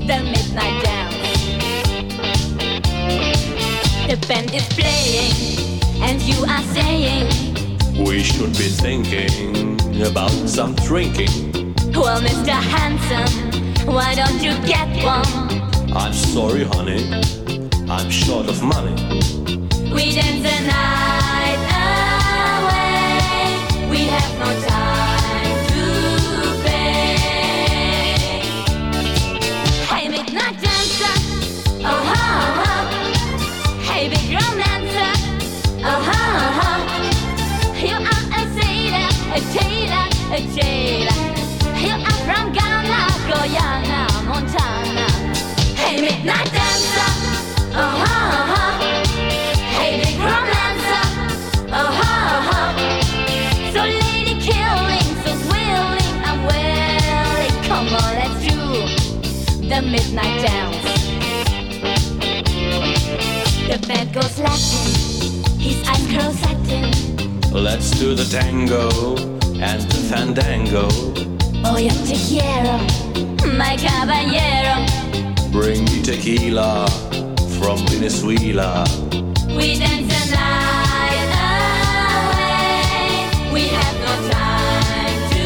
the midnight dance. The band is playing, and you are saying, we should be thinking about some drinking. well, Mr. Handsome, why don't you get one? I'm sorry, honey, I'm short of money. We dance the night away, we have no time to pay. Hey, midnight dancer, oh ha ha. Hey, big romancer, oh ha ha. You are a sailor, a tailor, a jailer. You are from Ghana, Guyana, Montana. Hey, midnight dancer, oh ha ha. Hey, big romancer, oh ha ha. So lady killing, so willing, I'm willing. Come on, let's do the midnight dance. The band goes Latin, his eyes curl satin. Let's do the tango and the fandango. Oh, yo te quiero, my caballero. Bring me tequila from Venezuela. We dance the night away, we have no time to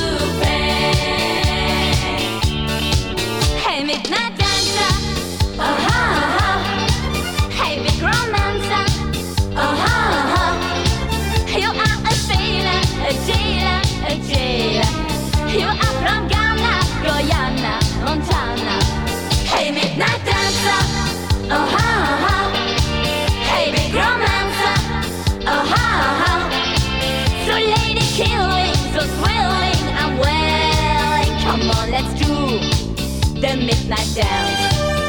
pay. Hey, midnight dancer, oh ha ha. Hey, big romancer, oh ha ha. You are a sailor, a jailer, a jailer. You are from Ghana, Guyana, Montana. Hey, midnight dancer, oh ha ha. Hey, big romancer, oh ha ha. So lady killing, so thrilling, I'm willing. Come on, let's do the midnight dance.